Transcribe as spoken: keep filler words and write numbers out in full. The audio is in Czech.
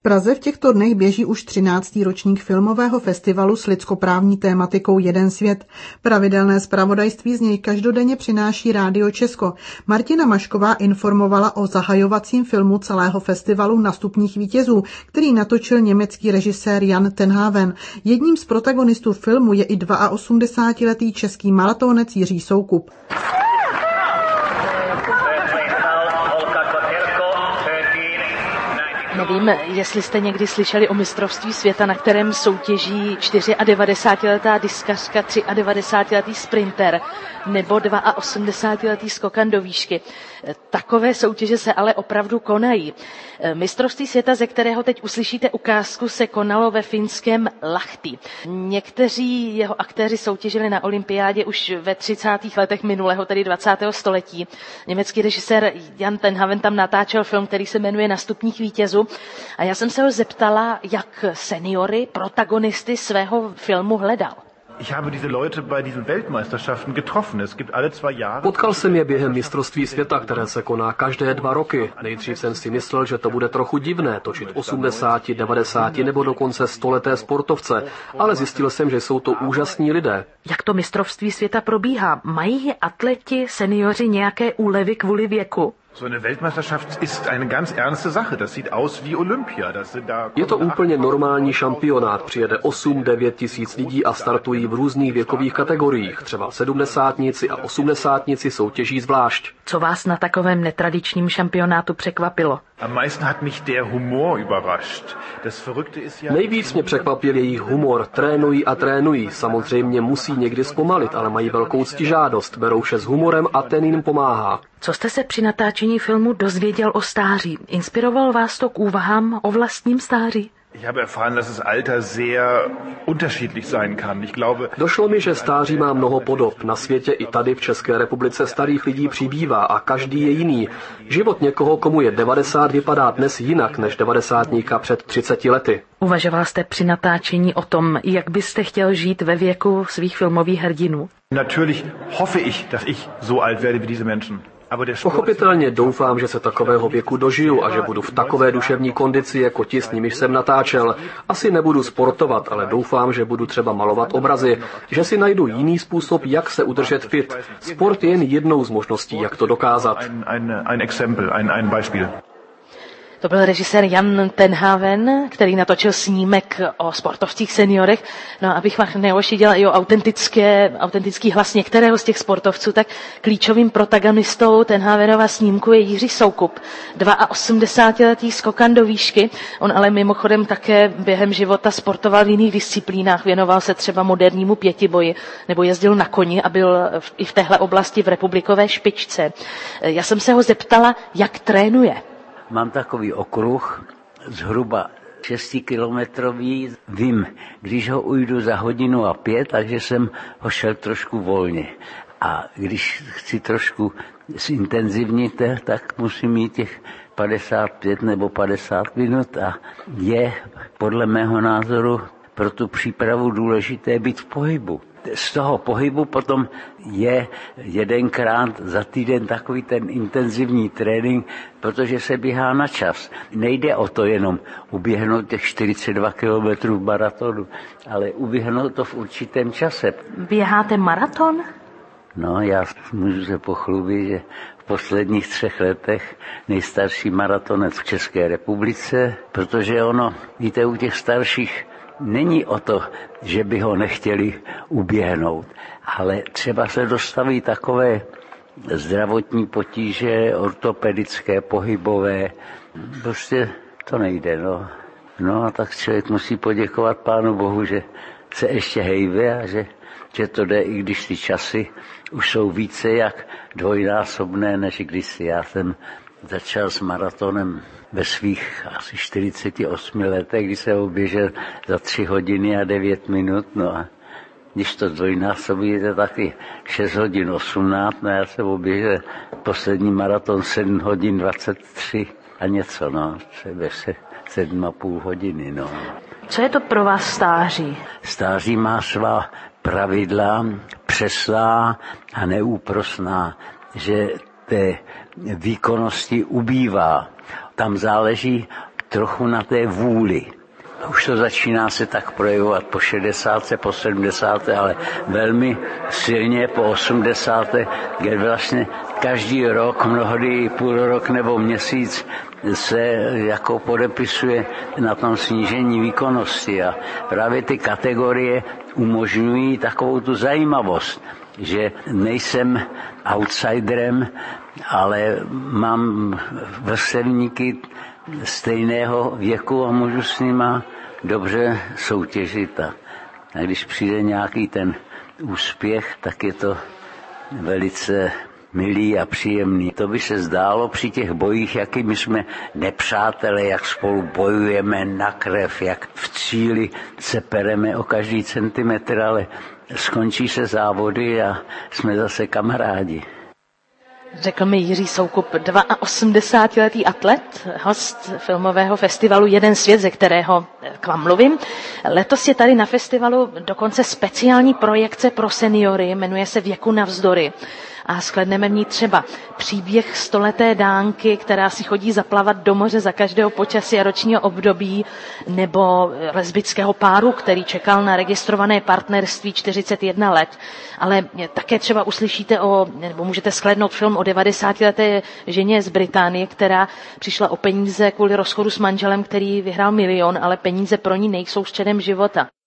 Praze v těchto dnech běží už třináctý ročník filmového festivalu s lidskoprávní tématikou Jeden svět. Pravidelné zpravodajství z něj každodenně přináší Rádio Česko. Martina Mašková informovala o zahajovacím filmu celého festivalu Na stupních vítězů, který natočil německý režisér Jan Tenhaven. Jedním z protagonistů filmu je i osmdesátiletý český maratonec Jiří Soukup. Nevím, jestli jste někdy slyšeli o mistrovství světa, na kterém soutěží devadesátčtyřletá diskařka, devadesátitříletý sprinter nebo osmdesátiletý skokan do výšky. Takové soutěže se ale opravdu konají. Mistrovství světa, ze kterého teď uslyšíte ukázku, se konalo ve finském Lahti. Někteří jeho aktéři soutěžili na olympiádě už ve třicátých letech minulého, tedy dvacátého století. Německý režisér Jan Tenhaven tam natáčel film, který se jmenuje Na stupních vítězů. A já jsem se ho zeptala, jak seniory, protagonisty svého filmu hledal. Potkal jsem je během mistrovství světa, které se koná každé dva roky. Nejdřív jsem si myslel, že to bude trochu divné točit osmdesáti, devadesáti nebo dokonce stoleté sportovce, ale zjistil jsem, že jsou to úžasní lidé. Jak to mistrovství světa probíhá? Mají atleti, seniori nějaké úlevy kvůli věku? Je to úplně normální šampionát. Přijede osm devět tisíc lidí a startují v různých věkových kategoriích. Třeba sedmdesátníci a osmdesátníci soutěží zvlášť. Co vás na takovém netradičním šampionátu překvapilo? Nejvíc mě překvapil jejich humor. Trénují a trénují. Samozřejmě musí někdy zpomalit, ale mají velkou ctižádost. Berou vše s humorem a ten jim pomáhá. Co jste se při natáčení filmu dozvěděl o stáří? Inspiroval vás to k úvahám o vlastním stáří? Došlo mi, že stáří má mnoho podob. Na světě i tady v České republice starých lidí přibývá a každý je jiný. Život někoho, komu je devadesát, vypadá dnes jinak než devadesátníka před třiceti lety. Uvažoval jste při natáčení o tom, jak byste chtěl žít ve věku svých filmových hrdinů? Natürlich hoffe ich, dass ich so alt werde wie diese Menschen. Pochopitelně doufám, že se takového věku dožiju a že budu v takové duševní kondici, jako ti, s nimiž jsem natáčel. Asi nebudu sportovat, ale doufám, že budu třeba malovat obrazy, že si najdu jiný způsob, jak se udržet fit. Sport je jen jednou z možností, jak to dokázat. To byl režisér Jan Tenhaven, který natočil snímek o sportovcích seniorech. No a abych vám neošidila i o autentické, autentický hlas některého z těch sportovců, tak klíčovým protagonistou Tenhavenova snímku je Jiří Soukup, osmdesátiletý skokan do výšky. On ale mimochodem také během života sportoval v jiných disciplínách, věnoval se třeba modernímu pětiboji nebo jezdil na koni a byl i v téhle oblasti v republikové špičce. Já jsem se ho zeptala, jak trénuje. Mám takový okruh, zhruba šestikilometrový. Vím, když ho ujdu za hodinu a pět, takže jsem ho šel trošku volně. A když chci trošku zintenzivnit, tak musím mít těch padesát pět nebo padesát minut a je podle mého názoru pro tu přípravu důležité být v pohybu. Z toho pohybu potom je jedenkrát za týden takový ten intenzivní trénink, protože se běhá na čas. Nejde o to jenom uběhnout těch čtyřicet dva kilometrů v maratonu, ale uběhnout to v určitém čase. Běháte maraton? No, já můžu se pochlubit, že v posledních třech letech nejstarší maratonec v České republice, protože ono, víte, u těch starších není o to, že by ho nechtěli uběhnout, ale třeba se dostaví takové zdravotní potíže, ortopedické, pohybové, prostě to nejde, no. No a tak člověk musí poděkovat Pánu Bohu, že se ještě hejbe a že, že to jde, i když ty časy už jsou více jak dvojnásobné, než kdysi. Já jsem začal s maratonem ve svých asi čtyřiceti osmi letech, kdy se oběžel za tři hodiny a devět minut, no a když to dvojnásobíte, taky šest hodin osmnáct, no já jsem oběžel poslední maraton sedm hodin dvacet tři a něco, no, třeba se sedm a půl hodiny, no. Co je to pro vás stáří? Stáří má svá pravidla, přeslá a neúprosná, že té výkonnosti ubývá. Tam záleží trochu na té vůli. Už to začíná se tak projevovat po šedesátce, po sedmdesáté, ale velmi silně po osmdesáté, kde vlastně každý rok, mnohdy půl rok nebo měsíc se jako podepisuje na tom snížení výkonnosti. A právě ty kategorie umožňují takovou tu zajímavost, že nejsem outsiderem, ale mám vrstevníky stejného věku a můžu s nima dobře soutěžit. A když přijde nějaký ten úspěch, tak je to velice milý a příjemný. To by se zdálo při těch bojích, jaký my jsme nepřátelé, jak spolu bojujeme na krev, jak v cíli se pereme o každý centimetr, ale skončí se závody a jsme zase kamarádi. Řekl mi Jiří Soukup, osmdesátiletý atlet, host filmového festivalu Jeden svět, ze kterého k vám mluvím. Letos je tady na festivalu dokonce speciální projekce pro seniory, jmenuje se Věku navzdory. A shledneme v ní třeba příběh stoleté dánky, která si chodí zaplavat do moře za každého počasí a ročního období, nebo lesbického páru, který čekal na registrované partnerství čtyřicet jedna let. Ale také třeba uslyšíte o, nebo můžete shlédnout film o devadesátileté ženě z Británie, která přišla o peníze kvůli rozchodu s manželem, který vyhrál milion, ale peníze pro ní nejsou středem života.